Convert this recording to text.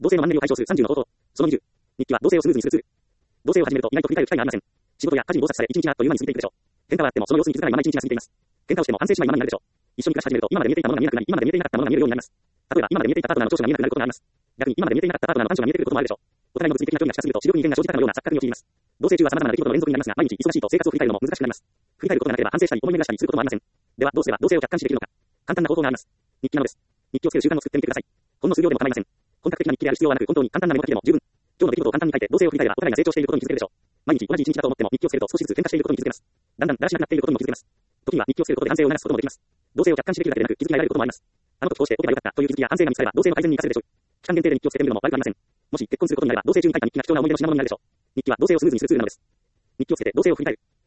同性のマンネリを解消する30の方法。その20。日記は同性をスムーズにするツール。同性を始めると意外と振り返る機会がありません。仕事や家事に忙殺され一日があっという間に過ぎていくでしょう。喧嘩はあってもその様子に気づかないまま一日が過ぎています。喧嘩をしても反省しないままになるでしょう。一緒に暮らし始めると今まで見えていたものが見えなくなり、今まで見えていなかったものが見えるようになります。例えば今まで見えていたパートナーの長所が見えなくなることがあります。逆に今まで見えていなかったパートナーの短所が見えてくることもあるでしょう。お互いの物理的な距離が近すぎると視力に異変が生じたかのような錯覚に陥ります。同棲中は様々な出来事の連続になりますが、毎日忙しいと生活を振り返るのも難しくなります。振り返ることがなければ反省したり思い巡らしたりすることもありません。ではどうすれば同棲を客観視できるのか。簡単な方法があります。日記なのです。日記をつける習慣を作ってみてください。ほんの数秒でも構いません。本格的な日記である必要はなく、本当に簡単なメモ書きでも十分。今日の出来事を簡単に書いて同棲を振り返ればお互いが成長していることに気づけるでしょう。毎日同じ一日だと思っても日記をつけると少しずつ変化していることに気づけます。だんだんだらしなくなっていることにも気づけます。時には日記をつけることで反省を促すこともできます。同棲を客観視できるだけでなく気づきが得られることもあります。あの時こうしておけばよかったという気づきや反省が見つかれば同棲の改善に活かせるでしょう。期間限定で日記をつけてみるのも悪くありません。もし結婚することになれば同棲中に書いた日記が貴重な思い出の品物になるでしょう。日記は同棲をスムーズにするツールなのです。日記をつけて同棲を振り返る。